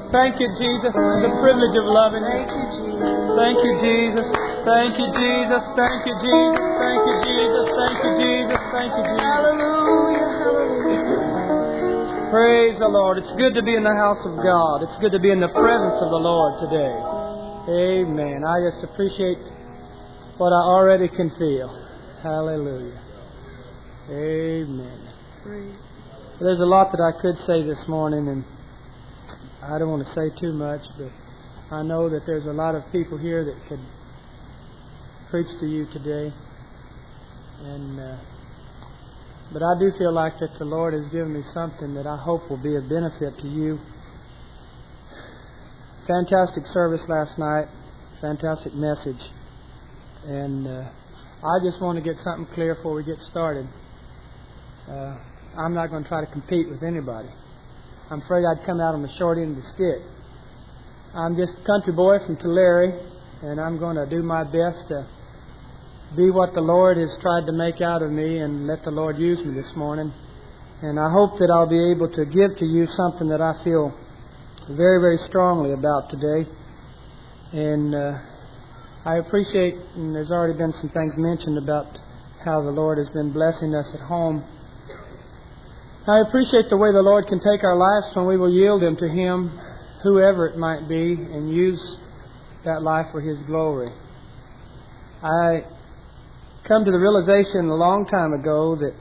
Thank you, Jesus, for the privilege of loving you. Thank you, Jesus. Thank you, Jesus. Thank you, Jesus. Thank you, Jesus. Thank you, Jesus. Thank you, Jesus. Thank you, Jesus. Hallelujah, hallelujah. Praise the Lord. It's good to be in the house of God. It's good to be in the presence of the Lord today. Amen. I just appreciate what I already can feel. Hallelujah. Amen. Praise. There's a lot that I could say this morning, and I don't want to say too much, but I know that there's a lot of people here that could preach to you today. But I do feel like that the Lord has given me something that I hope will be a benefit to you. Fantastic service last night. Fantastic message. And I just want to get something clear before we get started. I'm not going to try to compete with anybody. I'm afraid I'd come out on the short end of the stick. I'm just a country boy from Tulare, and I'm going to do my best to be what the Lord has tried to make out of me and let the Lord use me this morning. And I hope that I'll be able to give to you something that I feel very, very strongly about today. And I appreciate, and there's already been some things mentioned about how the Lord has been blessing us at home. I appreciate the way the Lord can take our lives when we will yield them to Him, whoever it might be, and use that life for His glory. I come to the realization a long time ago that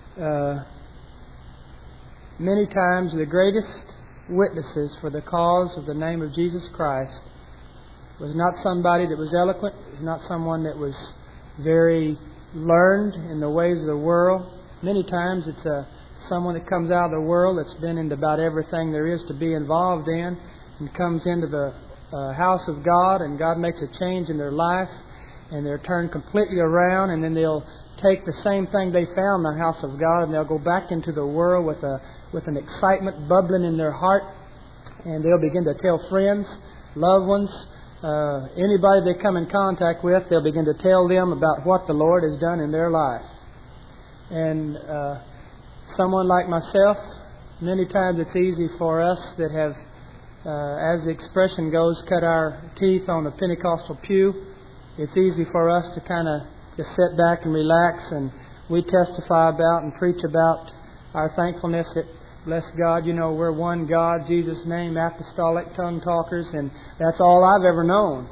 many times the greatest witnesses for the cause of the name of Jesus Christ was not somebody that was eloquent, was not someone that was very learned in the ways of the world. Many times it's someone that comes out of the world that's been into about everything there is to be involved in and comes into the house of God, and God makes a change in their life, and they're turned completely around, and then they'll take the same thing they found in the house of God, and they'll go back into the world with an excitement bubbling in their heart, and they'll begin to tell friends, loved ones, anybody they come in contact with, they'll begin to tell them about what the Lord has done in their life. And someone like myself, many times it's easy for us that have, as the expression goes, cut our teeth on the Pentecostal pew. It's easy for us to kind of just sit back and relax, and we testify about and preach about our thankfulness that, bless God, we're one God, Jesus' name, apostolic tongue talkers, and that's all I've ever known.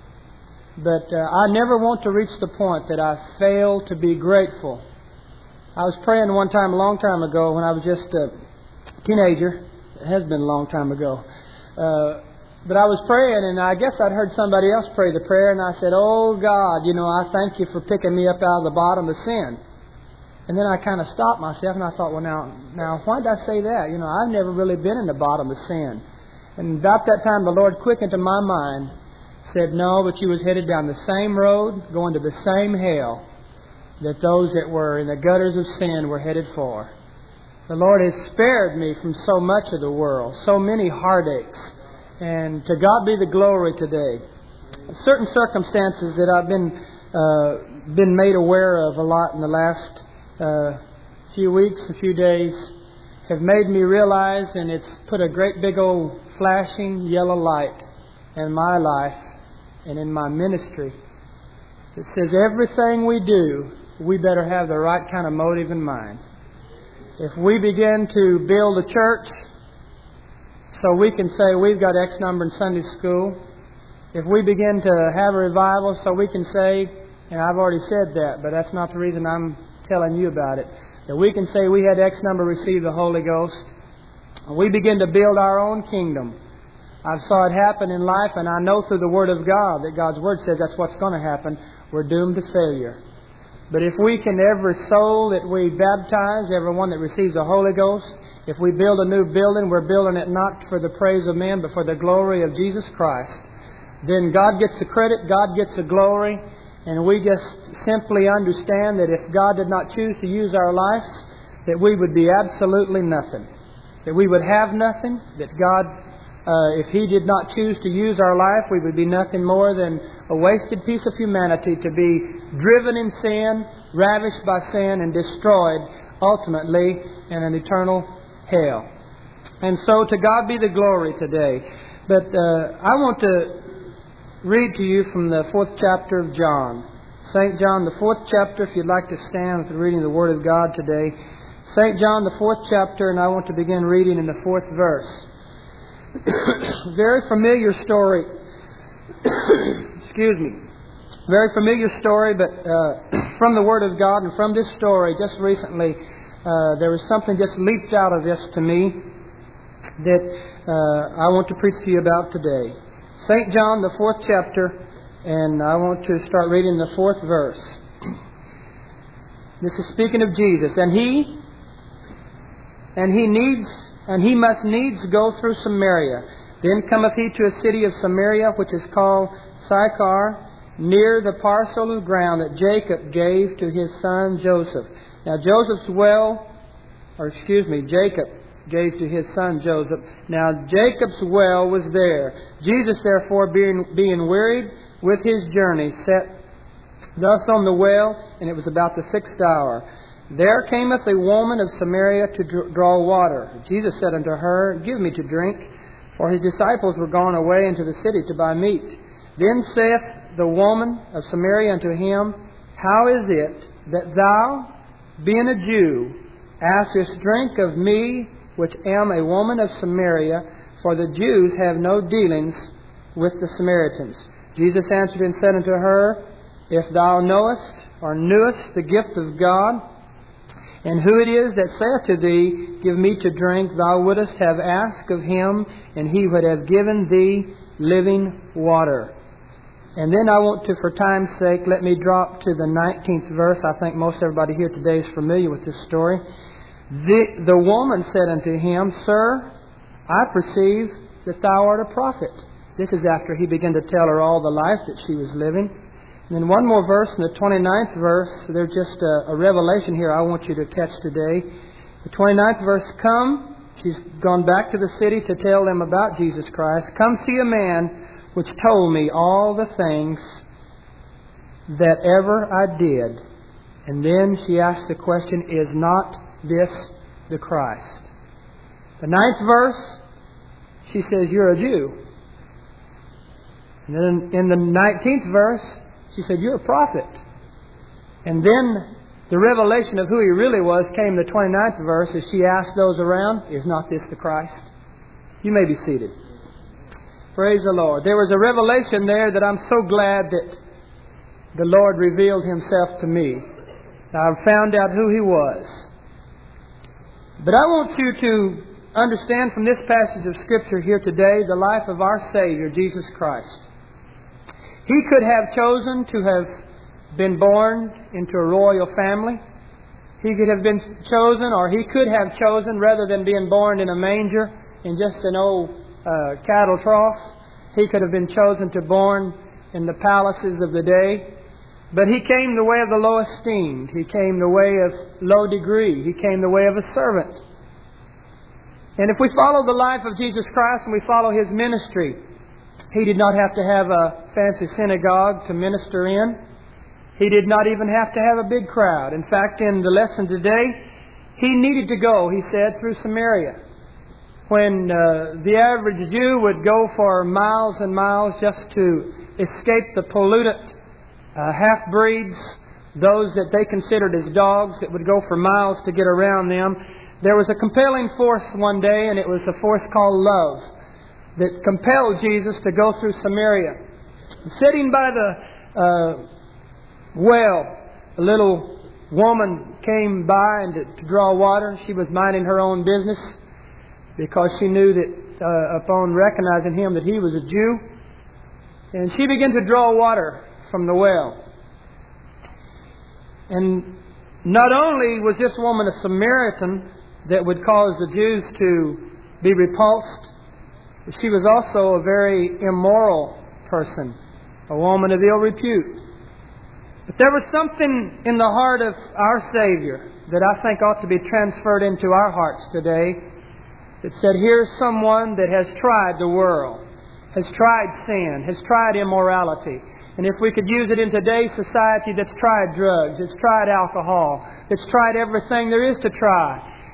But I never want to reach the point that I fail to be grateful. I was praying one time a long time ago when I was just a teenager. It has been a long time ago. But I was praying, and I guess I'd heard somebody else pray the prayer, and I said, "Oh God, I thank you for picking me up out of the bottom of sin." And then I kind of stopped myself, and I thought, well, now, why did I say that? I've never really been in the bottom of sin. And about that time, the Lord quickened to my mind, said, "No, but you was headed down the same road, going to the same hell that those that were in the gutters of sin were headed for." The Lord has spared me from so much of the world, so many heartaches. And to God be the glory today. Certain circumstances that I've been made aware of a lot in the last few weeks, a few days, have made me realize, and it's put a great big old flashing yellow light in my life and in my ministry. It says everything we do, we better have the right kind of motive in mind. If we begin to build a church so we can say we've got X number in Sunday school, if we begin to have a revival so we can say, and I've already said that, but that's not the reason I'm telling you about it, that we can say we had X number receive the Holy Ghost, and we begin to build our own kingdom. I've saw it happen in life, and I know through the Word of God that God's Word says that's what's going to happen. We're doomed to failure. But if we can, every soul that we baptize, everyone that receives the Holy Ghost, if we build a new building, we're building it not for the praise of men, but for the glory of Jesus Christ. Then God gets the credit, God gets the glory, and we just simply understand that if God did not choose to use our lives, that we would be absolutely nothing. That we would have nothing, that God, if He did not choose to use our life, we would be nothing more than a wasted piece of humanity to be driven in sin, ravished by sin, and destroyed ultimately in an eternal hell. And so to God be the glory today. But I want to read to you from the 4th chapter of John. St. John, the 4th chapter, if you'd like to stand with the reading of the Word of God today. St. John, the 4th chapter, and I want to begin reading in the 4th verse. Very familiar story. Excuse me. Very familiar story, but from the Word of God and from this story, just recently, there was something just leaped out of this to me that I want to preach to you about today. St. John, the 4th chapter, and I want to start reading the 4th verse. This is speaking of Jesus. And he must needs go through Samaria. Then cometh he to a city of Samaria, which is called Sychar, near the parcel of ground that Jacob gave to his son Joseph. Now Jacob gave to his son Joseph. Now Jacob's well was there. Jesus therefore, being wearied with his journey, sat thus on the well, and it was about the 6th hour. There cameth a woman of Samaria to draw water. Jesus said unto her, Give me to drink. For his disciples were gone away into the city to buy meat. Then saith the woman of Samaria unto him, How is it that thou, being a Jew, askest drink of me, which am a woman of Samaria? For the Jews have no dealings with the Samaritans. Jesus answered and said unto her, If thou knowest or knewest the gift of God, and who it is that saith to thee, Give me to drink, thou wouldest have asked of him, and he would have given thee living water. And then I want to, for time's sake, let me drop to the 19th verse. I think most everybody here today is familiar with this story. The woman said unto him, Sir, I perceive that thou art a prophet. This is after he began to tell her all the life that she was living. And then one more verse, in the 29th verse, there's just a revelation here I want you to catch today. The 29th verse, Come, she's gone back to the city to tell them about Jesus Christ. Come see a man which told me all the things that ever I did. And then she asked the question, Is not this the Christ? The 9th verse, she says, You're a Jew. And then in the 19th verse, she said, You're a prophet. And then the revelation of who he really was came in the 29th verse as she asked those around, Is not this the Christ? You may be seated. Praise the Lord. There was a revelation there that I'm so glad that the Lord revealed Himself to me. I found out who He was. But I want you to understand from this passage of Scripture here today the life of our Savior, Jesus Christ. He could have chosen to have been born into a royal family. He could have been chosen, or he could have chosen, rather than being born in a manger in just an old cattle trough, he could have been chosen to born in the palaces of the day. But He came the way of the low esteemed. He came the way of low degree. He came the way of a servant. And if we follow the life of Jesus Christ and we follow His ministry, He did not have to have a fancy synagogue to minister in. He did not even have to have a big crowd. In fact, in the lesson today, He needed to go, He said, through Samaria. When the average Jew would go for miles and miles just to escape the pollutant half-breeds, those that they considered as dogs that would go for miles to get around them, there was a compelling force one day, and it was a force called love, that compelled Jesus to go through Samaria. Sitting by the well, a little woman came by and to draw water. She was minding her own business because she knew that upon recognizing Him that He was a Jew. And she began to draw water from the well. And not only was this woman a Samaritan that would cause the Jews to be repulsed, but she was also a very immoral person, a woman of ill repute. But there was something in the heart of our Savior that I think ought to be transferred into our hearts today, that said, here's someone that has tried the world, has tried sin, has tried immorality. And if we could use it in today's society, that's tried drugs, that's tried alcohol, that's tried everything there is to try.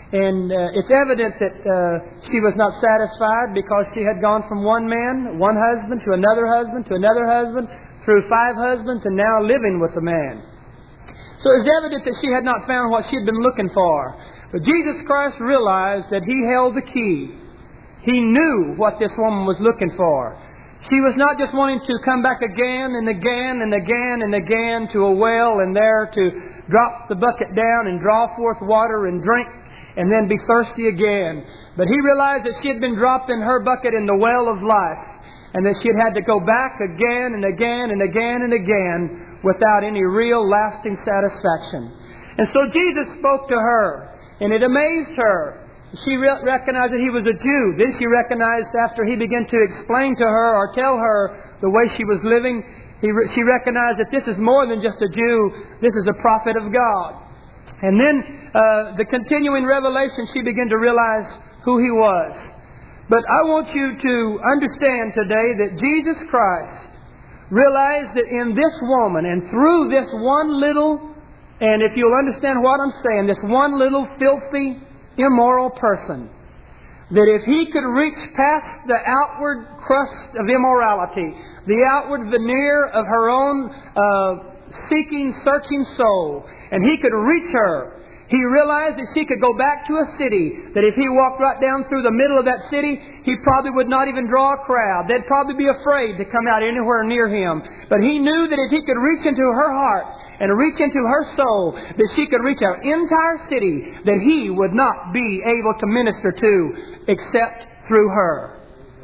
And it's evident that she was not satisfied, because she had gone from one man, one husband, to another husband, through 5 husbands, and now living with a man. So it's evident that she had not found what she had been looking for. But Jesus Christ realized that He held the key. He knew what this woman was looking for. She was not just wanting to come back again and again and again and again to a well and there to drop the bucket down and draw forth water and drink and then be thirsty again. But He realized that she had been dropped in her bucket in the well of life, and that she had had to go back again and again and again and again without any real lasting satisfaction. And so Jesus spoke to her, and it amazed her. She recognized that He was a Jew. Then she recognized, after He began to explain to her or tell her the way she was living, she recognized that this is more than just a Jew. This is a prophet of God. And then the continuing revelation, she began to realize who He was. But I want you to understand today that Jesus Christ realized that in this woman, and through this one little, and if you'll understand what I'm saying, this one little filthy, immoral person, that if He could reach past the outward crust of immorality, the outward veneer of her own seeking, searching soul, and He could reach her, He realized that she could go back to a city, that if He walked right down through the middle of that city, He probably would not even draw a crowd. They'd probably be afraid to come out anywhere near Him. But He knew that if He could reach into her heart and reach into her soul, that she could reach our entire city, that He would not be able to minister to except through her.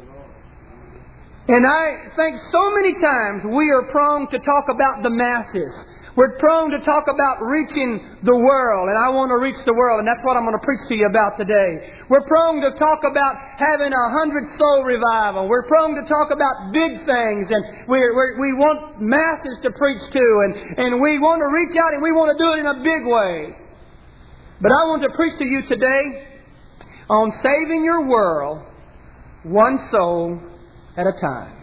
And I think so many times we are prone to talk about the masses. We're prone to talk about reaching the world, and I want to reach the world, and that's what I'm going to preach to you about today. We're prone to talk about having 100 soul revival. We're prone to talk about big things, and we want masses to preach to, and we want to reach out, and we want to do it in a big way. But I want to preach to you today on saving your world one soul at a time.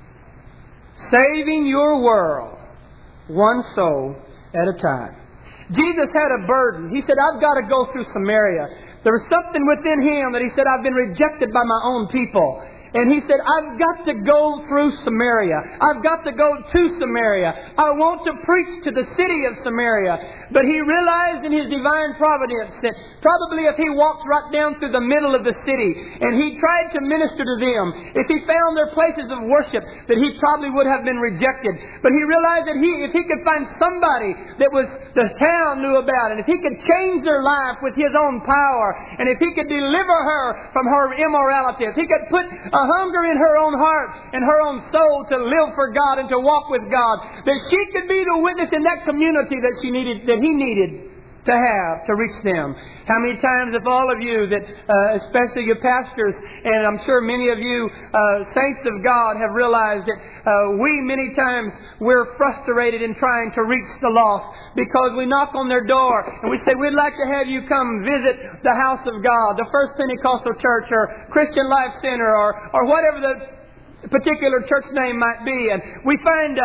Saving your world one soul at a time. Jesus had a burden. He said, I've got to go through Samaria. There was something within Him that He said, I've been rejected by my own people. And He said, I've got to go through Samaria. I've got to go to Samaria. I want to preach to the city of Samaria. But He realized in His divine providence that probably if He walked right down through the middle of the city and He tried to minister to them, if He found their places of worship, that He probably would have been rejected. But He realized that if He could find somebody that was the town knew about, and if He could change their life with His own power, and if He could deliver her from her immorality, if He could put a hunger in her own heart and her own soul to live for God and to walk with God, that she could be the witness in that community that He needed to have to reach them. How many times have all of you that, especially your pastors, and I'm sure many of you saints of God have realized that many times we're frustrated in trying to reach the lost, because we knock on their door and we say, we'd like to have you come visit the house of God, the First Pentecostal Church or Christian Life Center or whatever the particular church name might be, and we find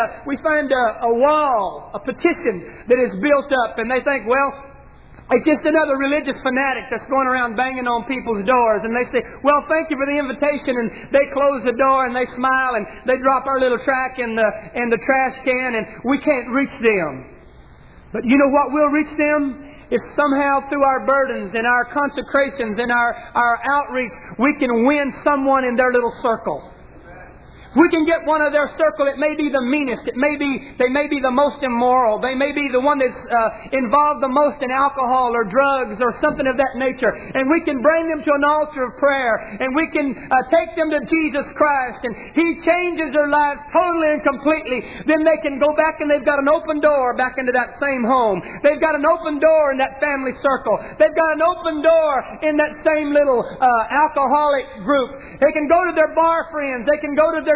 a wall, a petition that is built up, and they think, well, it's just another religious fanatic that's going around banging on people's doors. And they say, well, thank you for the invitation. And they close the door and they smile and they drop our little tract in the trash can, and we can't reach them. But you know what will reach them? If somehow through our burdens and our consecrations and our outreach, we can win someone in their little circle. If we can get one of their circle, it may be the meanest. They may be the most immoral. They may be the one that's involved the most in alcohol or drugs or something of that nature. And we can bring them to an altar of prayer. And we can take them to Jesus Christ. And He changes their lives totally and completely. Then they can go back and they've got an open door back into that same home. They've got an open door in that family circle. They've got an open door in that same little alcoholic group. They can go to their bar friends. They can go to their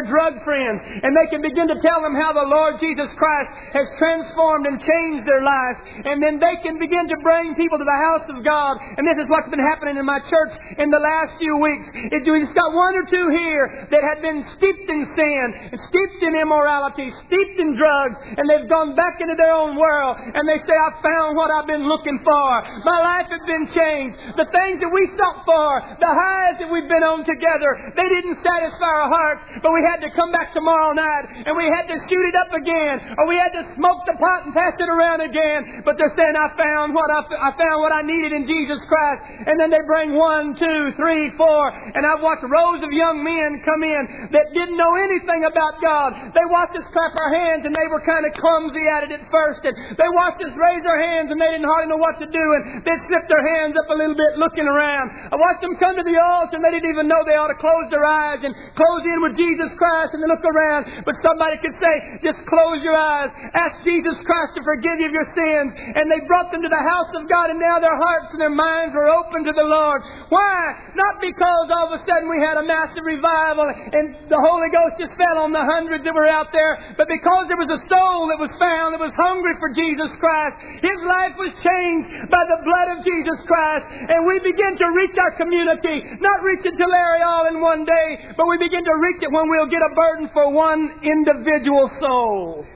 drug friends, and they can begin to tell them how the Lord Jesus Christ has transformed and changed their life. And then they can begin to bring people to the house of God. And this is what's been happening in my church in the last few weeks. We just got one or two here that had been steeped in sin, steeped in immorality, steeped in drugs, and they've gone back into their own world. And they say, I found what I've been looking for. My life has been changed. The things that we stopped for, the highs that we've been on together, they didn't satisfy our hearts, but we had to come back tomorrow night and we had to shoot it up again, or we had to smoke the pot and pass it around again. But they're saying, I found what I needed in Jesus Christ. And then they bring 1, 2, 3, 4, and I've watched rows of young men come in that didn't know anything about God. They watched us clap our hands and they were kind of clumsy at it at first, and they watched us raise our hands and they didn't hardly know what to do, and they'd slip their hands up a little bit looking around. I watched them come to the altar and they didn't even know they ought to close their eyes and close in with Jesus Christ and then look around. But somebody could say, just close your eyes, ask Jesus Christ to forgive you of your sins. And they brought them to the house of God, and now their hearts and their minds were open to the Lord. Why? Not because all of a sudden we had a massive revival and the Holy Ghost just fell on the hundreds that were out there, but because there was a soul that was found that was hungry for Jesus Christ. His life was changed by the blood of Jesus Christ, and we begin to reach our community, not reach it to Larry all in one day, but we begin to reach it when we'll get a burden for one individual soul.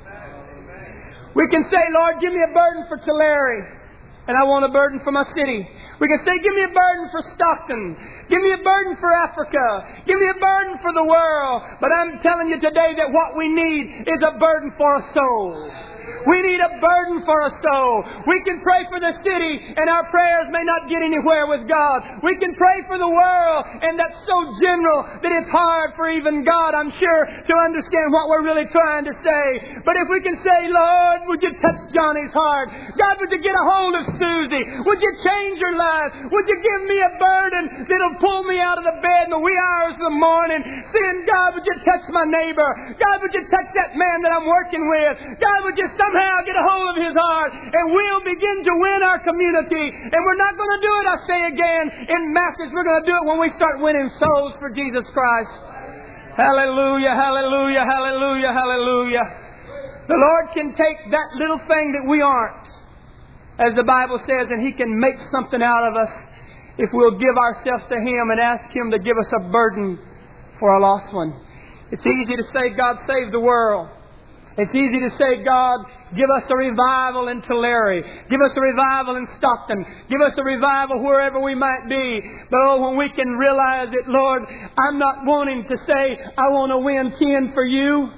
We can say, Lord, give me a burden for Tulare, and I want a burden for my city. We can say, give me a burden for Stockton. Give me a burden for Africa. Give me a burden for the world. But I'm telling you today that what we need is a burden for a soul. We need a burden for a soul. We can pray for the city, and our prayers may not get anywhere with God. We can pray for the world, and that's so general that it's hard for even God, I'm sure, to understand what we're really trying to say. But if we can say, Lord, would you touch Johnny's heart? God, would you get a hold of Susie? Would you change her life? Would you give me a burden that'll pull me out of the bed in the wee hours of the morning, saying, God, would you touch my neighbor? God, would you touch that man that I'm working with? God, would you somehow get a hold of his heart, and we'll begin to win our community. And we're not going to do it, I say again, in masses. We're going to do it when we start winning souls for Jesus Christ. Hallelujah, hallelujah, hallelujah, hallelujah. The Lord can take that little thing that we aren't, as the Bible says, and He can make something out of us if we'll give ourselves to Him and ask Him to give us a burden for a lost one. It's easy to say, God save the world. It's easy to say, God, give us a revival in Tulare. Give us a revival in Stockton. Give us a revival wherever we might be. But oh, when we can realize it, Lord, I'm not wanting to say, I want to win 10 for you.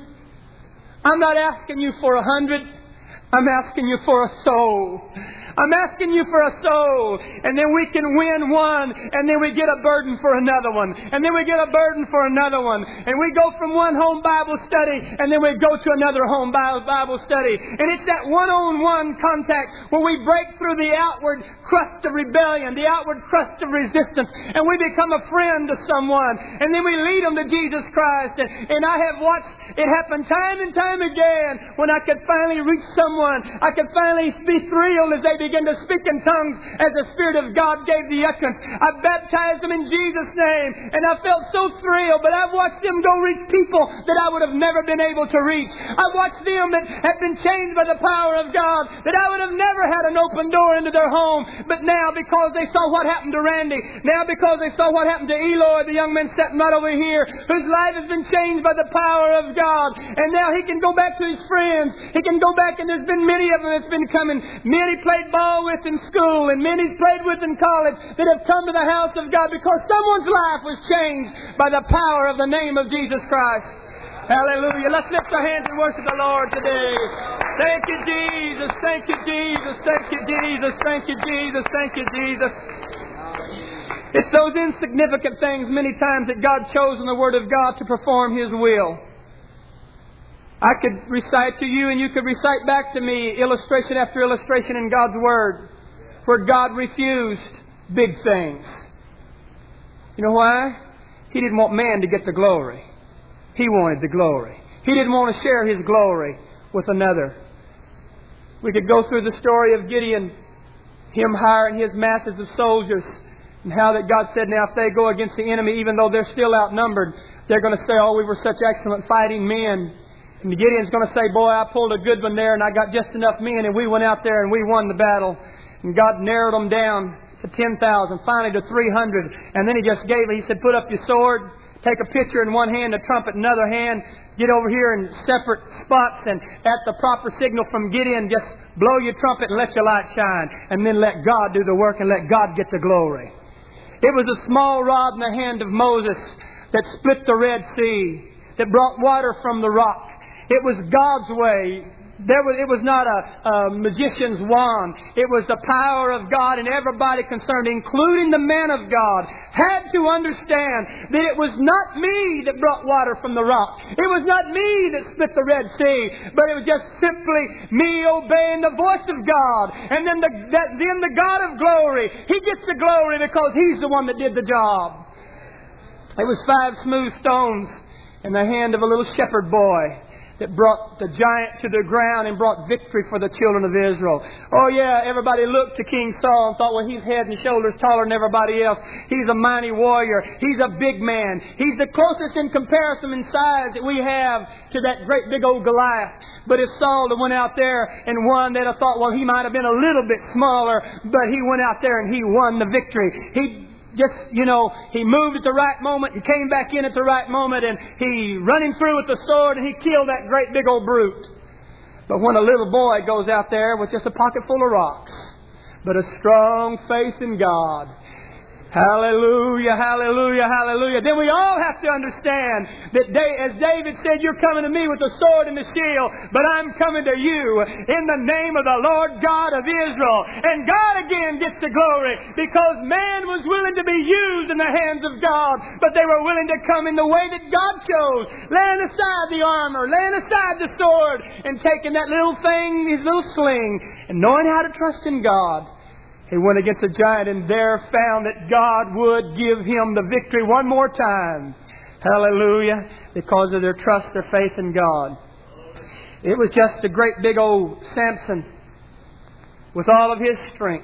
I'm not asking you for 100. I'm asking you for a soul. I'm asking you for a soul. And then we can win one, and then we get a burden for another one. And then we get a burden for another one. And we go from one home Bible study, and then we go to another home Bible study. And it's that one-on-one contact where we break through the outward crust of rebellion, the outward crust of resistance, and we become a friend to someone. And then we lead them to Jesus Christ. And I have watched it happen time and time again when I could finally reach someone. I could finally be thrilled as they begin to speak in tongues as the Spirit of God gave the utterance. I baptized them in Jesus' name, and I felt so thrilled. But I've watched them go reach people that I would have never been able to reach. I've watched them that have been changed by the power of God, that I would have never had an open door into their home. But now, because they saw what happened to Randy, now because they saw what happened to Eloy, the young man sitting right over here, whose life has been changed by the power of God, and now he can go back to his friends. He can go back, and there's been many of them that's been coming. Many played ball with in school, and many's played with in college, that have come to the house of God because someone's life was changed by the power of the name of Jesus Christ. Hallelujah. Let's lift our hands and worship the Lord today. Thank you, Jesus. Thank you, Jesus. Thank you, Jesus. Thank you, Jesus. Thank you, Jesus. It's those insignificant things many times that God chose in the Word of God to perform His will. I could recite to you, and you could recite back to me illustration after illustration in God's Word where God refused big things. You know why? He didn't want man to get the glory. He wanted the glory. He didn't want to share His glory with another. We could go through the story of Gideon, him hiring his masses of soldiers And how that God said, now if they go against the enemy, even though they're still outnumbered, they're going to say, oh, we were such excellent fighting men. And Gideon's going to say, boy, I pulled a good one there and I got just enough men and we went out there and we won the battle. And God narrowed them down to 10,000, finally to 300. And then He just gave it. He said, put up your sword, take a pitcher in one hand, a trumpet in another hand, get over here in separate spots, and at the proper signal from Gideon, just blow your trumpet and let your light shine. And then let God do the work and let God get the glory. It was a small rod in the hand of Moses that split the Red Sea, that brought water from the rock. It was God's way. It was not a magician's wand. It was the power of God, and everybody concerned, including the man of God, had to understand that it was not me that brought water from the rock. It was not me that split the Red Sea, but it was just simply me obeying the voice of God. And then the God of glory, He gets the glory because He's the one that did the job. It was 5 smooth stones in the hand of a little shepherd boy that brought the giant to the ground and brought victory for the children of Israel. Oh yeah, everybody looked to King Saul and thought, well, he's head and shoulders taller than everybody else. He's a mighty warrior. He's a big man. He's the closest in comparison in size that we have to that great big old Goliath. But if Saul had went out there and won, they'd have thought, well, he might have been a little bit smaller, but he went out there and he won the victory. He moved at the right moment and came back in at the right moment, and he running through with the sword and he killed that great big old brute. But when a little boy goes out there with just a pocket full of rocks, but a strong faith in God, hallelujah, hallelujah, hallelujah. Then we all have to understand that as David said, you're coming to me with the sword and the shield, but I'm coming to you in the name of the Lord God of Israel. And God again gets the glory because man was willing to be used in the hands of God, but they were willing to come in the way that God chose, laying aside the armor, laying aside the sword, and taking that little thing, his little sling, and knowing how to trust in God. He went against a giant and there found that God would give him the victory one more time. Hallelujah. Because of their trust, their faith in God. It was just a great big old Samson with all of his strength.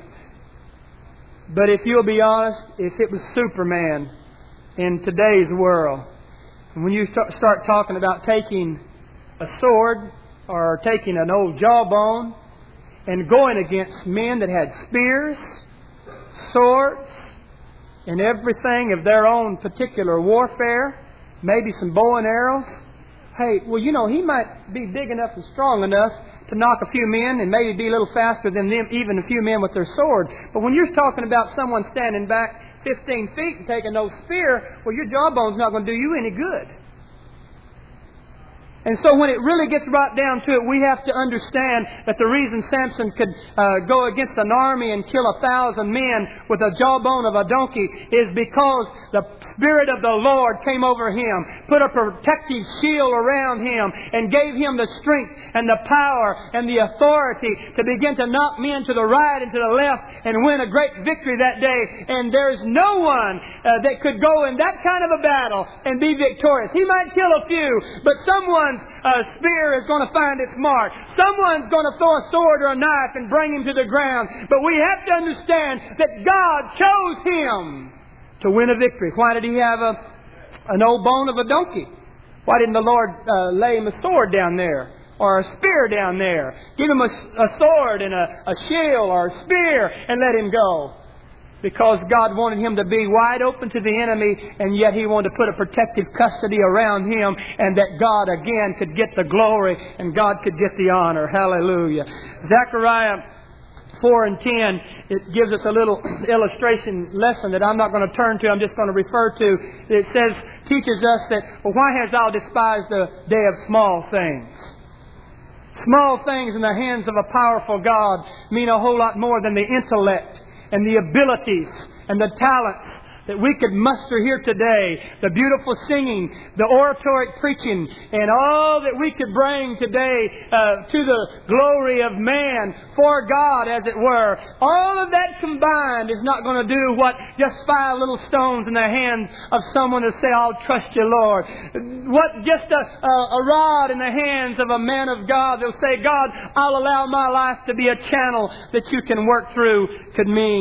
But if you'll be honest, if it was Superman in today's world, and when you start talking about taking a sword or taking an old jawbone and going against men that had spears, swords, and everything of their own particular warfare, maybe some bow and arrows. Hey, well, he might be big enough and strong enough to knock a few men and maybe be a little faster than them, even a few men with their sword. But when you're talking about someone standing back 15 feet and taking no spear, well, your jawbone's not going to do you any good. And so when it really gets right down to it, we have to understand that the reason Samson could go against an army and kill 1,000 men with a jawbone of a donkey is because the Spirit of the Lord came over him, put a protective shield around him, and gave him the strength and the power and the authority to begin to knock men to the right and to the left and win a great victory that day. And there's no one that could go in that kind of a battle and be victorious. He might kill a few, but someone's spear is going to find its mark. Someone's going to throw a sword or a knife and bring him to the ground. But we have to understand that God chose him to win a victory. Why did he have an old bone of a donkey? Why didn't the Lord lay him a sword down there or a spear down there? Give him a sword and a shield or a spear and let him go. Because God wanted him to be wide open to the enemy, and yet He wanted to put a protective custody around him, and that God again could get the glory and God could get the honor. Hallelujah. Zechariah 4 and 10, it gives us a little illustration lesson that I'm not going to turn to, I'm just going to refer to. It teaches us that, well, why hast thou despised the day of small things? Small things in the hands of a powerful God mean a whole lot more than the intellect and the abilities and the talents that we could muster here today, the beautiful singing, the oratoric preaching, and all that we could bring today to the glory of man, for God, as it were. All of that combined is not going to do what just 5 little stones in the hands of someone to say, I'll trust you, Lord. What just a rod in the hands of a man of God that'll say, God, I'll allow my life to be a channel that you can work through, could mean.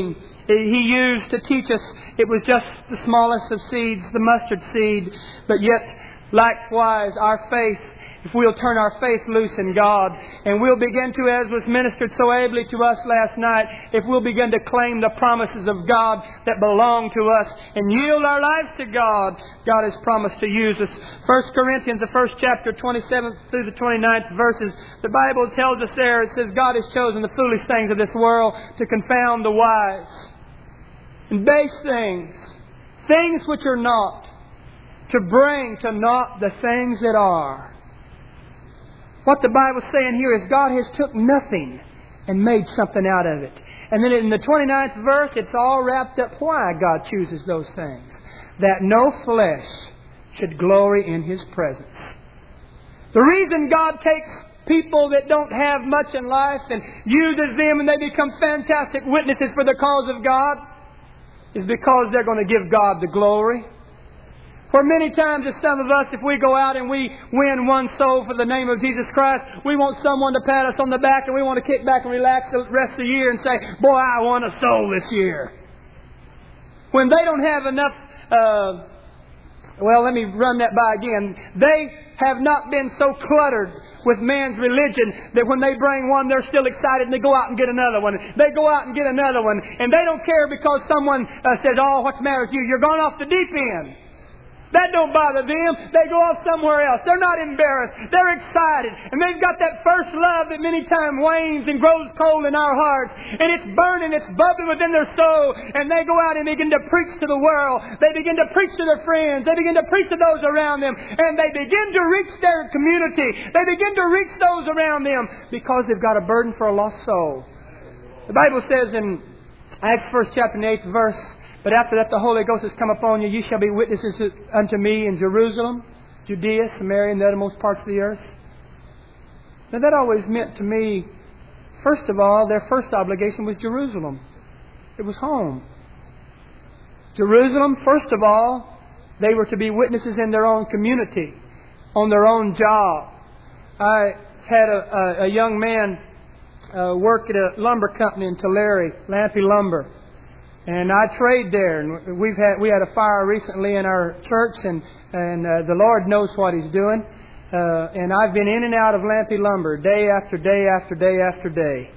He used to teach us it was just the smallest of seeds, the mustard seed, but yet likewise our faith, if we'll turn our faith loose in God, and we'll begin to, as was ministered so ably to us last night, if we'll begin to claim the promises of God that belong to us and yield our lives to God, God has promised to use us. 1 Corinthians, the first chapter, 27th through the 29th verses, the Bible tells us there, it says, God has chosen the foolish things of this world to confound the wise. And base things, things which are not, to bring to naught the things that are. What the Bible's saying here is God has took nothing and made something out of it. And then in the 29th verse, it's all wrapped up why God chooses those things. That no flesh should glory in His presence. The reason God takes people that don't have much in life and uses them and they become fantastic witnesses for the cause of God is because they're going to give God the glory. For many times, as some of us, if we go out and we win one soul for the name of Jesus Christ, we want someone to pat us on the back and we want to kick back and relax the rest of the year and say, boy, I won a soul this year. When they don't have enough, let me run that by again. They have not been so cluttered with man's religion that when they bring one, they're still excited and they go out and get another one. They go out and get another one. And they don't care because someone says, oh, what's the matter with you? You're going off the deep end. That don't bother them. They go off somewhere else. They're not embarrassed. They're excited. And they've got that first love that many times wanes and grows cold in our hearts. And it's burning. It's bubbling within their soul. And they go out and begin to preach to the world. They begin to preach to their friends. They begin to preach to those around them. And they begin to reach their community. They begin to reach those around them because they've got a burden for a lost soul. The Bible says in Acts 1st chapter and 8th verse, but after that the Holy Ghost has come upon you, you shall be witnesses unto me in Jerusalem, Judea, Samaria, and the uttermost parts of the earth. Now that always meant to me, first of all, their first obligation was Jerusalem. It was home. Jerusalem, first of all, they were to be witnesses in their own community, on their own job. I had a young man work at a lumber company in Tulare, Lampe Lumber. And I trade there, and we had a fire recently in our church, and the Lord knows what He's doing. And I've been in and out of Lampe Lumber day after day after day after day.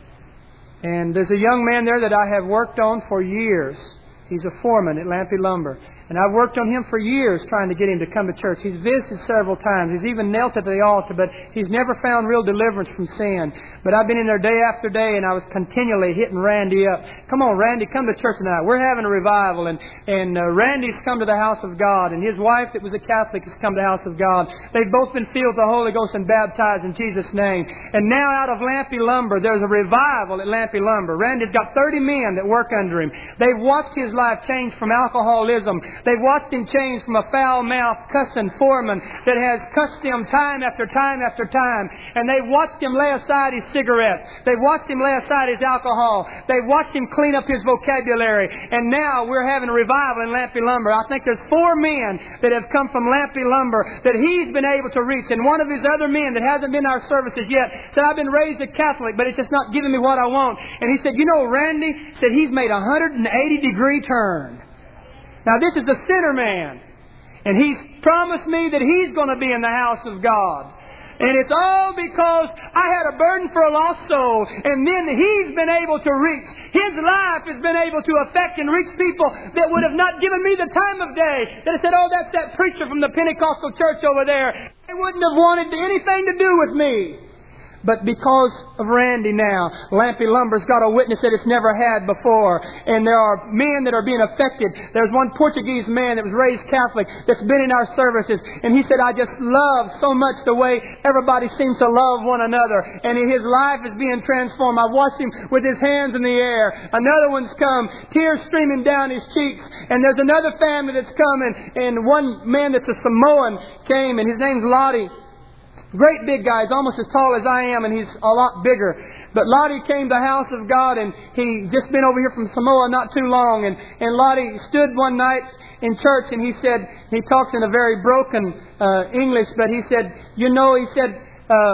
And there's a young man there that I have worked on for years. He's a foreman at Lampe Lumber. And I've worked on him for years trying to get him to come to church. He's visited several times. He's even knelt at the altar, but he's never found real deliverance from sin. But I've been in there day after day, and I was continually hitting Randy up. Come on, Randy, come to church tonight. We're having a revival. And Randy's come to the house of God, and his wife that was a Catholic has come to the house of God. They've both been filled with the Holy Ghost and baptized in Jesus' name. And now out of Lampe Lumber, there's a revival at Lampe Lumber. Randy's got 30 men that work under him. They've watched his life change from alcoholism. They've watched him change from a foul-mouthed, cussing foreman that has cussed them time after time after time. And they've watched him lay aside his cigarettes. They've watched him lay aside his alcohol. They've watched him clean up his vocabulary. And now we're having a revival in Lampe Lumber. I think there's 4 men that have come from Lampe Lumber that he's been able to reach. And one of his other men that hasn't been in our services yet said, I've been raised a Catholic, but it's just not giving me what I want. And he said, you know, Randy, said he's made a 180-degree turn. Now, this is a sinner man. And he's promised me that he's going to be in the house of God. And it's all because I had a burden for a lost soul. And then he's been able to reach. His life has been able to affect and reach people that would have not given me the time of day. That have said, oh, that's that preacher from the Pentecostal church over there. They wouldn't have wanted anything to do with me. But because of Randy now, Lampe Lumber's got a witness that it's never had before. And there are men that are being affected. There's one Portuguese man that was raised Catholic that's been in our services. And he said, I just love so much the way everybody seems to love one another. And his life is being transformed. I've watched him with his hands in the air. Another one's come, tears streaming down his cheeks. And there's another family that's come. And one man that's a Samoan came, and his name's Lottie. Great big guy. He's almost as tall as I am, and he's a lot bigger. But Lottie came to the house of God, and he just been over here from Samoa not too long. And Lottie stood one night in church, and he said, he talks in a very broken English, but he said, you know, he said,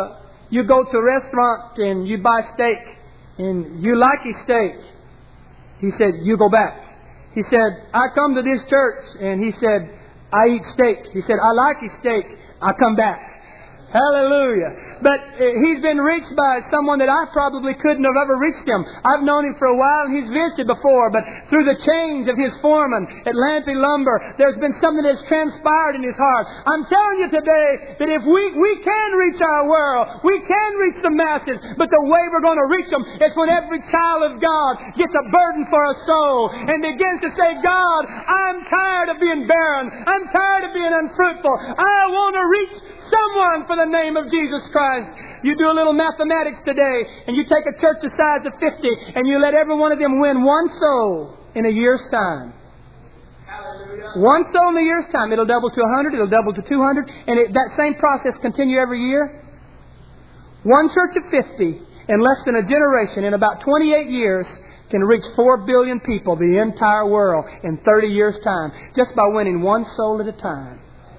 you go to a restaurant and you buy steak, and you like his steak. He said, you go back. He said, I come to this church. And he said, I eat steak. He said, I like his steak. I come back. Hallelujah. But he's been reached by someone that I probably couldn't have ever reached him. I've known him for a while and he's visited before, but through the change of his foreman at Lamprey Lumber, there's been something that's transpired in his heart. I'm telling you today that if we can reach our world, we can reach the masses, but the way we're going to reach them is when every child of God gets a burden for a soul and begins to say, God, I'm tired of being barren. I'm tired of being unfruitful. I want to reach someone for the name of Jesus Christ. You do a little mathematics today, and you take a church the size of 50, and you let every one of them win one soul in a year's time. Hallelujah. One soul in a year's time. It'll double to 100, it'll double to 200, and that same process continue every year. One church of 50, in less than a generation, in about 28 years, can reach 4 billion people, the entire world, in 30 years' time, just by winning one soul at a time.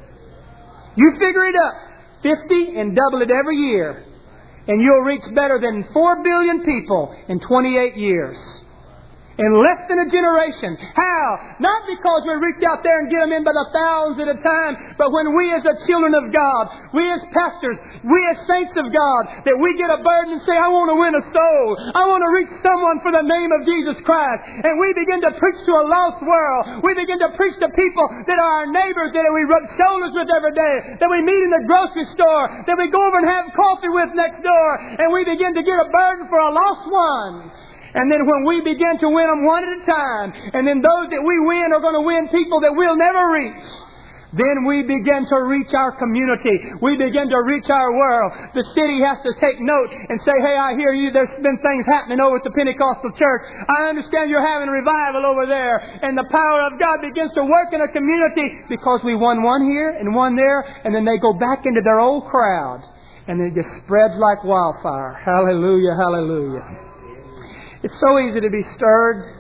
You figure it up, 50 and double it every year, and you'll reach better than 4 billion people in 28 years. In less than a generation. How? Not because we reach out there and get them in by the thousands at a time, but when we as the children of God, we as pastors, we as saints of God, that we get a burden and say, I want to win a soul. I want to reach someone for the name of Jesus Christ. And we begin to preach to a lost world. We begin to preach to people that are our neighbors, that we rub shoulders with every day, that we meet in the grocery store, that we go over and have coffee with next door, and we begin to get a burden for a lost one. And then when we begin to win them one at a time, and then those that we win are going to win people that we'll never reach, then we begin to reach our community. We begin to reach our world. The city has to take note and say, hey, I hear you. There's been things happening over at the Pentecostal church. I understand you're having revival over there. And the power of God begins to work in a community because we won one here and one there, and then they go back into their old crowd. And it just spreads like wildfire. Hallelujah, hallelujah. It's so easy to be stirred,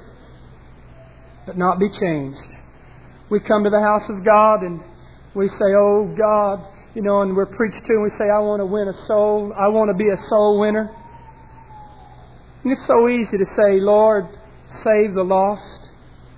but not be changed. We come to the house of God and we say, oh God, and we're preached to and we say, I want to win a soul. I want to be a soul winner. And it's so easy to say, Lord, save the lost.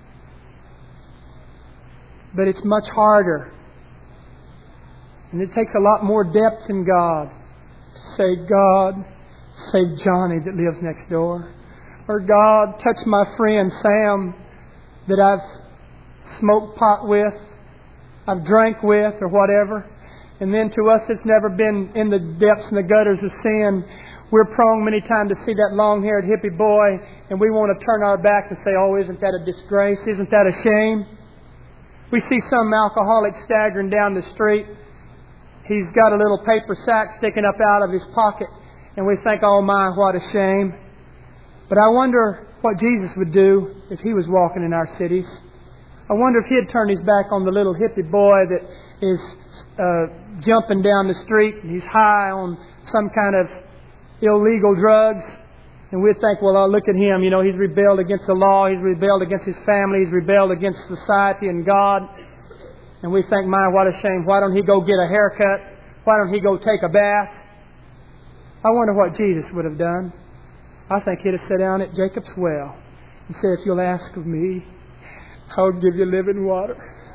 But it's much harder. And it takes a lot more depth in God to say, God, save Johnny that lives next door. Or God, touch my friend Sam that I've smoked pot with, I've drank with, or whatever. And then to us that's never been in the depths and the gutters of sin, we're prone many times to see that long-haired hippie boy, and we want to turn our backs and say, oh, isn't that a disgrace? Isn't that a shame? We see some alcoholic staggering down the street. He's got a little paper sack sticking up out of his pocket, and we think, oh my, what a shame. But I wonder what Jesus would do if He was walking in our cities. I wonder if He'd turn His back on the little hippie boy that is jumping down the street and he's high on some kind of illegal drugs. And we'd think, well, look at him. He's rebelled against the law. He's rebelled against his family. He's rebelled against society and God. And we think, my, what a shame. Why don't he go get a haircut? Why don't he go take a bath? I wonder what Jesus would have done. I think He'd have sat down at Jacob's well and said, if you'll ask of me, I'll give you living water.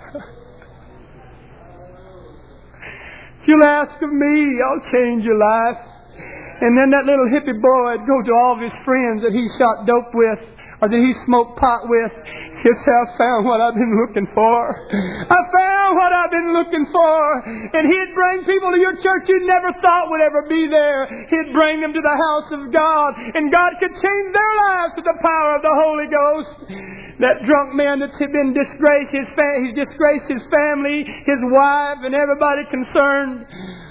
If you'll ask of me, I'll change your life. And then that little hippie boy would go to all of his friends that he shot dope with or that he smoked pot with. He'd say, I found what I've been looking for. I found what I've been looking for. And he'd bring people to your church you never thought would ever be there. He'd bring them to the house of God. And God could change their lives with the power of the Holy Ghost. That drunk man that's been disgraced, he's disgraced his family, his wife, and everybody concerned.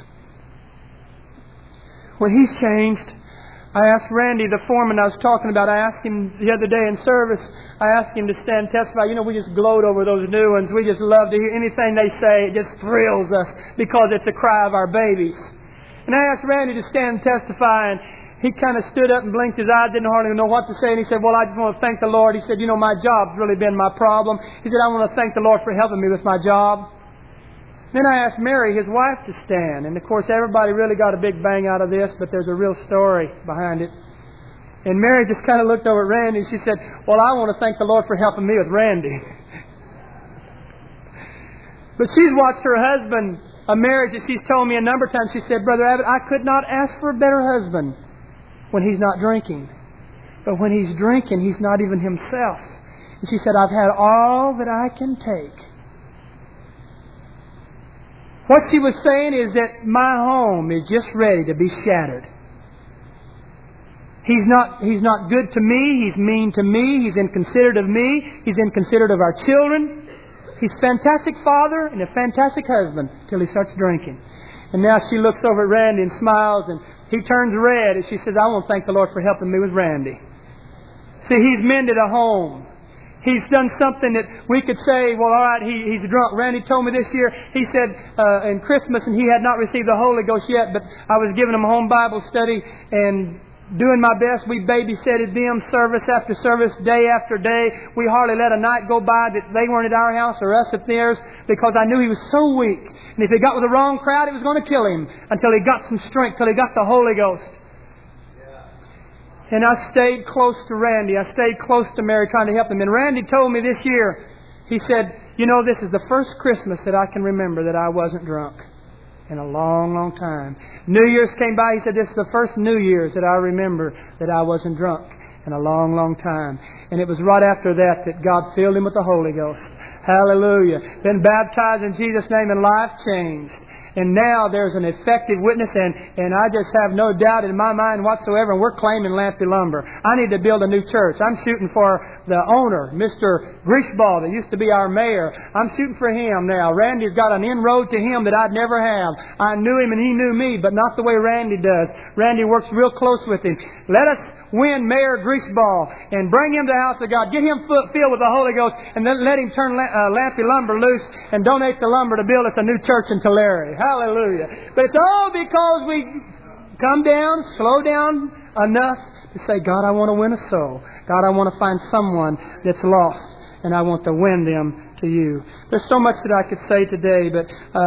When he's changed, I asked Randy, the foreman I was talking about, I asked him the other day in service, I asked him to stand and testify. We just gloat over those new ones. We just love to hear anything they say. It just thrills us because it's the cry of our babies. And I asked Randy to stand and testify, and he kind of stood up and blinked his eyes, didn't hardly know what to say, and he said, well, I just want to thank the Lord. He said, my job's really been my problem. He said, I want to thank the Lord for helping me with my job. Then I asked Mary, his wife, to stand. And, of course, everybody really got a big bang out of this, but there's a real story behind it. And Mary just kind of looked over at Randy and she said, well, I want to thank the Lord for helping me with Randy. But she's watched her husband, a marriage that she's told me a number of times. She said, Brother Abbott, I could not ask for a better husband when he's not drinking. But when he's drinking, he's not even himself. And she said, I've had all that I can take. What she was saying is that my home is just ready to be shattered. He's not good to me. He's mean to me. He's inconsiderate of me. He's inconsiderate of our children. He's a fantastic father and a fantastic husband till he starts drinking. And now she looks over at Randy and smiles, and he turns red and she says, I want to thank the Lord for helping me with Randy. See, he's mended a home. He's done something that we could say, well, all right, he's drunk. Randy told me this year, he said in Christmas, and he had not received the Holy Ghost yet, but I was giving him a home Bible study and doing my best. We babysitted them service after service, day after day. We hardly let a night go by that they weren't at our house or us at theirs, because I knew he was so weak. And if he got with the wrong crowd, it was going to kill him until he got some strength, till he got the Holy Ghost. And I stayed close to Randy. I stayed close to Mary, trying to help them. And Randy told me this year, he said, you know, this is the first Christmas that I can remember that I wasn't drunk in a long, long time. New Year's came by. He said, this is the first New Year's that I remember that I wasn't drunk in a long, long time. And it was right after that that God filled him with the Holy Ghost. Hallelujah. Been baptized in Jesus' name, and life changed. And now there's an effective witness, and I just have no doubt in my mind whatsoever, and we're claiming Lampe Lumber. I need to build a new church. I'm shooting for the owner, Mr. Grishball, that used to be our mayor. I'm shooting for him now. Randy's got an inroad to him that I'd never have. I knew him and he knew me, but not the way Randy does. Randy works real close with him. Let us win Mayor Grishball and bring him to the house of God. Get him filled with the Holy Ghost, and then let him turn Lampe Lumber loose and donate the lumber to build us a new church in Tulare. Hallelujah. But it's all because we come down, slow down enough to say, God, I want to win a soul. God, I want to find someone that's lost, and I want to win them to you. There's so much that I could say today, but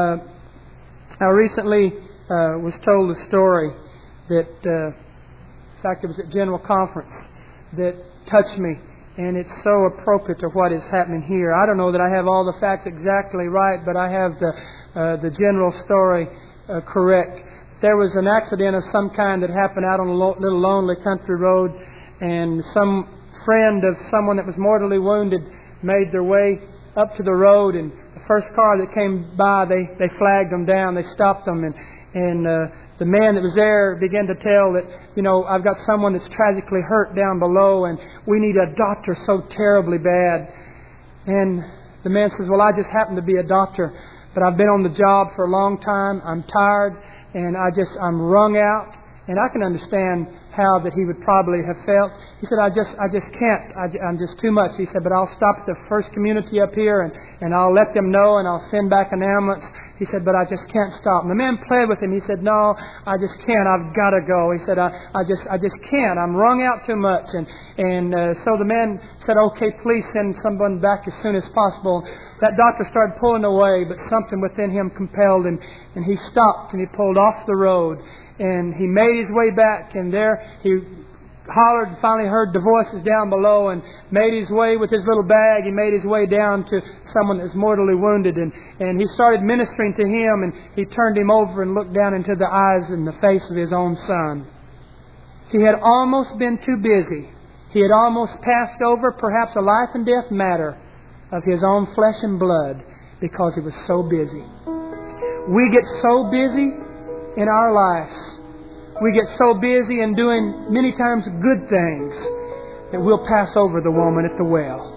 I recently was told a story that, in fact, it was at General Conference, that touched me. And it's so appropriate to what is happening here. I don't know that I have all the facts exactly right, but I have the general story correct. There was an accident of some kind that happened out on a little lonely country road, and some friend of someone that was mortally wounded made their way up to the road, and the first car that came by, they flagged them down. They stopped them, and the man that was there began to tell that, you know, I've got someone that's tragically hurt down below, and we need a doctor so terribly bad. And the man says, well, I just happen to be a doctor, but I've been on the job for a long time. I'm tired, and I'm wrung out. And I can understand how that he would probably have felt. He said, I just can't. I'm just too much. He said, but I'll stop at the first community up here and I'll let them know and I'll send back an ambulance. He said, but I just can't stop. And the man pled with him. He said, no, I just can't. I've got to go. He said, I just can't. I'm wrung out too much. And so the man said, okay, please send someone back as soon as possible. That doctor started pulling away, but something within him compelled him, and he stopped and he pulled off the road. And he made his way back, and there he hollered and finally heard the voices down below, and made his way with his little bag. He made his way down to someone that was mortally wounded, and he started ministering to him, and he turned him over and looked down into the eyes and the face of his own son. He had almost been too busy. He had almost passed over perhaps a life and death matter of his own flesh and blood because he was so busy. We get so busy in our lives. We get so busy in doing many times good things that we'll pass over the woman at the well.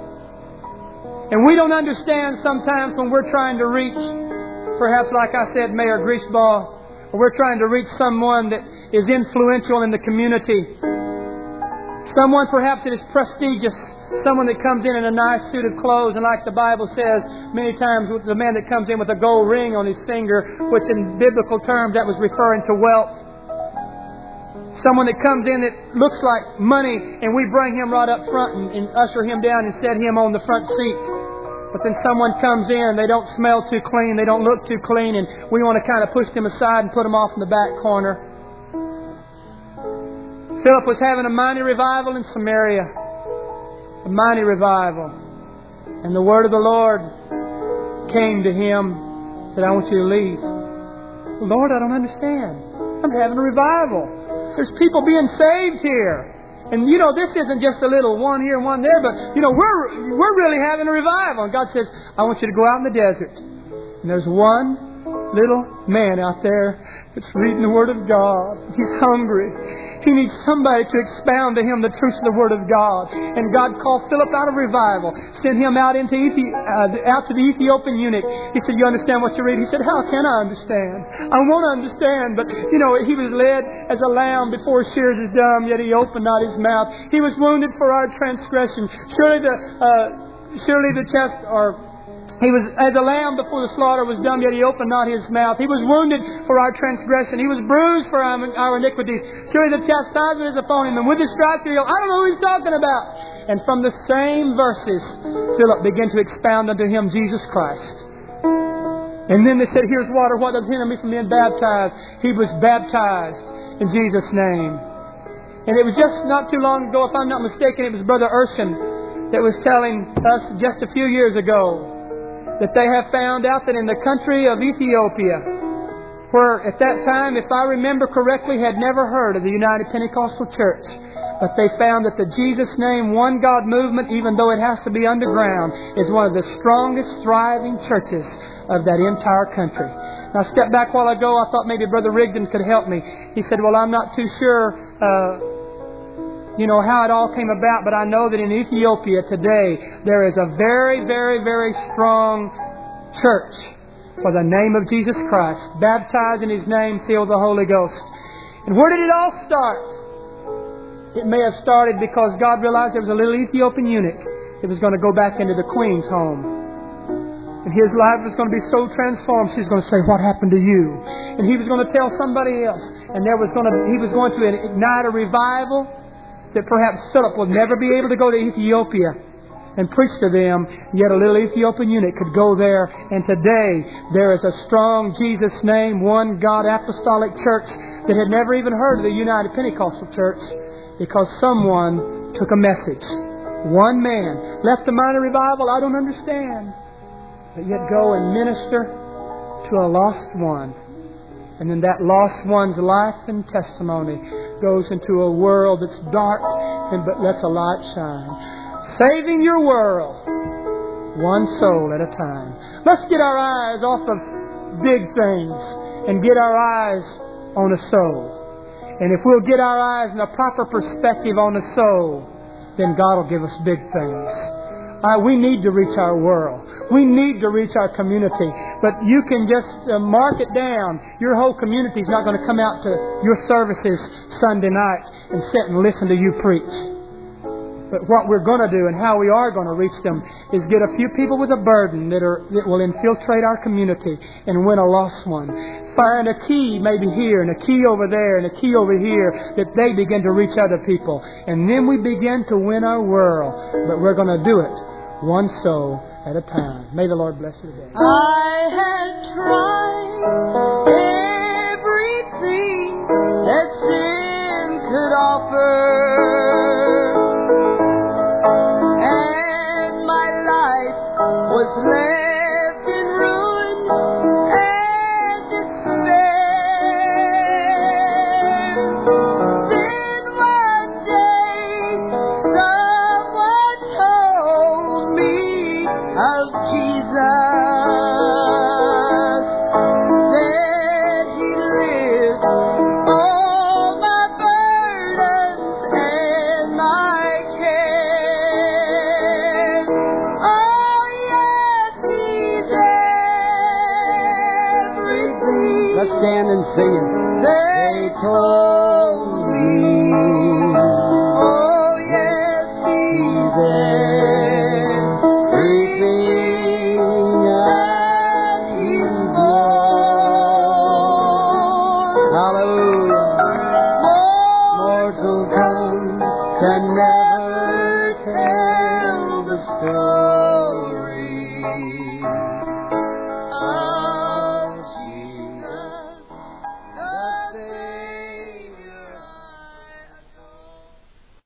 And we don't understand sometimes when we're trying to reach, perhaps like I said, Mayor Grishball, or we're trying to reach someone that is influential in the community. Someone perhaps that is prestigious. Someone that comes in a nice suit of clothes, and like the Bible says many times, the man that comes in with a gold ring on his finger, which in biblical terms that was referring to wealth. Someone that comes in that looks like money, and we bring him right up front and usher him down and set him on the front seat. But then someone comes in, they don't smell too clean, they don't look too clean, and we want to kind of push them aside and put them off in the back corner. Philip was having a mighty revival in Samaria. A mighty revival. And the word of the Lord came to him. Said, I want you to leave. Lord, I don't understand. I'm having a revival. There's people being saved here. And this isn't just a little one here and one there, but we're really having a revival. And God says, I want you to go out in the desert. And there's one little man out there that's reading the Word of God. He's hungry. He needs somebody to expound to him the truths of the Word of God. And God called Philip out of revival, sent him out into out to the Ethiopian eunuch. He said, you understand what you read? He said, how can I understand? I want to understand. But, he was led as a lamb before his shears is dumb, yet he opened not his mouth. He was wounded for our transgression. Surely the chest, he was as a lamb before the slaughter was dumb, yet he opened not his mouth. He was wounded for our transgression. He was bruised for our iniquities. Surely the chastisement is upon him, and with his stripes you're healed. I don't know who he's talking about. And from the same verses, Philip began to expound unto him Jesus Christ. And then they said, here's water. What does hinder me from being baptized? He was baptized in Jesus' name. And it was just not too long ago, if I'm not mistaken, it was Brother Urshan that was telling us just a few years ago that they have found out that in the country of Ethiopia, where at that time, if I remember correctly, had never heard of the United Pentecostal Church, but they found that the Jesus Name One God movement, even though it has to be underground, is one of the strongest thriving churches of that entire country. Now, I stepped back a while ago. I thought maybe Brother Rigdon could help me. He said, well, I'm not too sure how it all came about, but I know that in Ethiopia today there is a very, very, very strong church for the name of Jesus Christ, baptized in His name, filled with the Holy Ghost. And where did it all start? It may have started because God realized there was a little Ethiopian eunuch that was going to go back into the queen's home. And his life was going to be so transformed, she's going to say, what happened to you? And he was going to tell somebody else. And he was going to ignite a revival that perhaps Philip would never be able to go to Ethiopia and preach to them, yet a little Ethiopian eunuch could go there. And today there is a strong Jesus Name, One God Apostolic Church that had never even heard of the United Pentecostal Church because someone took a message. One man left a minor revival, I don't understand, but yet go and minister to a lost one. And then that lost one's life and testimony goes into a world that's dark, but lets a light shine. Saving your world, one soul at a time. Let's get our eyes off of big things and get our eyes on a soul. And if we'll get our eyes in a proper perspective on the soul, then God will give us big things. We need to reach our world. We need to reach our community. But you can just mark it down. Your whole community is not going to come out to your services Sunday night and sit and listen to you preach. But what we're going to do and how we are going to reach them is get a few people with a burden that will infiltrate our community and win a lost one. Find a key maybe here and a key over there and a key over here that they begin to reach other people. And then we begin to win our world. But we're going to do it one soul at a time. May the Lord bless you today. I had tried everything that sin could offer. Was left in ruin and despair. Then one day someone told me of Jesus, that He lived all my burdens and my care. Let's stand and sing it. They told me, oh yes, He's everything, and He's Lord. Hallelujah. Mortal tongue can never tell the story